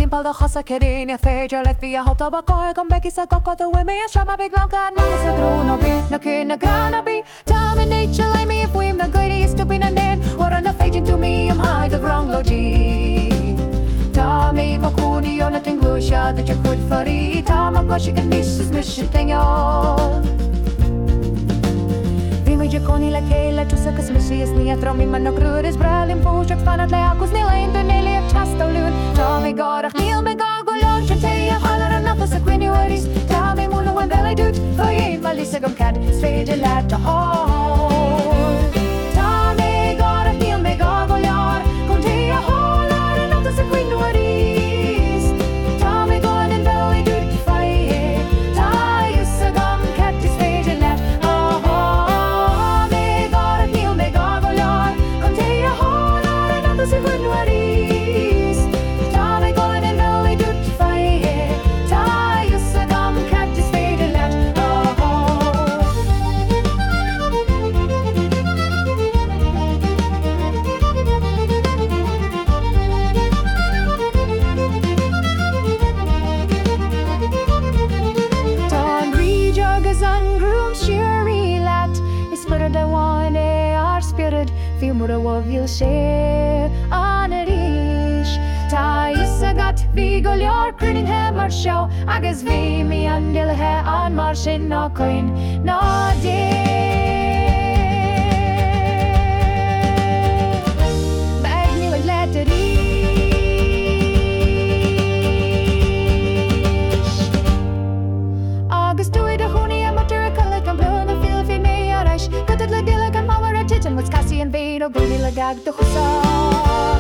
Bín pal a chasa cedéine féidir le fi a hota baáil gom beici sa gocod a bhfuimi a sem a big langad na sa grúnabí na cin na granabí Tá in nature le mi a bhuiim na gaiirí stupin na nén war an na féidir tú mí am haid a ranglodí Tá mí má cúnaí ó na tinglúise de tir chud farí Tá má go si an níos is mis teol Bhí coní le céile tú agus misí is ní a dromí man na grúd is brelín fúteach fanad le agus ní leon du níla ag tastalún Tá mí gáach níl me gá go leir sin té a chanar an nafas a cuiinúiris Tá mí múna bhain bheile dút fa éon má lísa gom cad is féidir le a háil Tá mí gáach níl me gá go leir chun té a háil ar an nafas a cuiinúiris Tá mí gáin an bheile dút fa é Tá is a gom cad is féidir le Fi mura bhil sé an ríis Tá is agat bhí go leor crunithe mar seo agus bhí mí an dilathe an mar sin ná chuin ná dé Bag ní le a ríis Agus dúid a chunaí a matar a cala an blún a fiú fi mé aráis Cutad le dila an máhar a titan was casi an bhéad ó gúnaí le gag do chusá